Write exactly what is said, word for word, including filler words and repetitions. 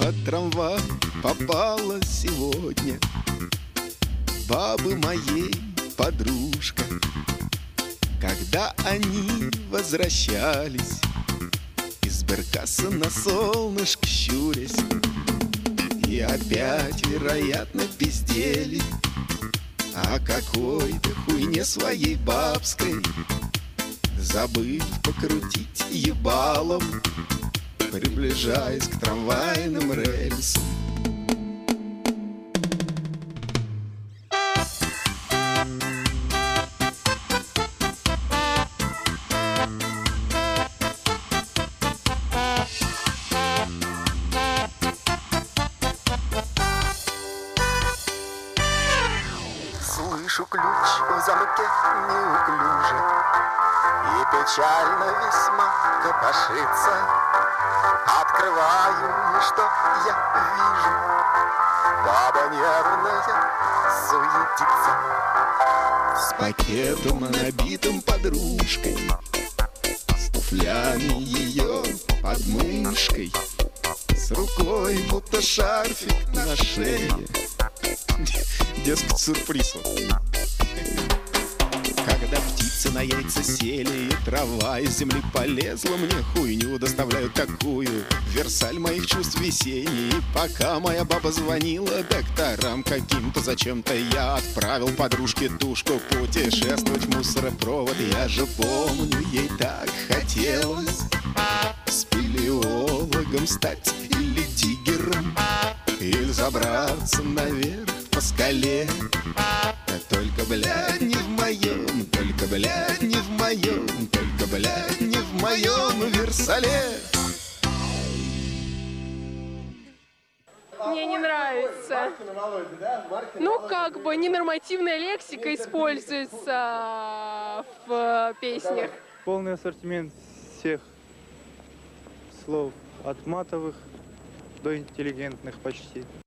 под трамвай попала сегодня бабы моей подружка. Когда они возвращались из сберкассы на солнышко щурясь, и опять, вероятно, пиздели о какой-то хуйне своей бабской, забыв покрутить ебалом, приближаясь к трамвайным рельсам. Слышу ключ в замке неуклюже и печально весьма копошится. Открываю, и что я вижу? Баба нервная суетится С пакетом, набитым подружкой, с туфлями ее под мышкой, с рукой будто шарфик на шее. Дескать, сюрприз. Когда птицы на яйца сели и трава из земли полезла, мне хуйню доставляют такую, Версаль моих чувств весенний. И пока моя баба звонила докторам каким-то, зачем-то я отправил подружке тушку путешествовать в мусоропровод. Я же помню, ей так хотелось спелеологом стать или тигером, или забраться наверх по скале. Только, блядь, не в моем, только, блядь, не в моем, только, блядь, не в моем Версале. Мне не нравится. Ну, как бы ненормативная лексика используется в песнях. Полный ассортимент всех слов, от матовых до интеллигентных почти.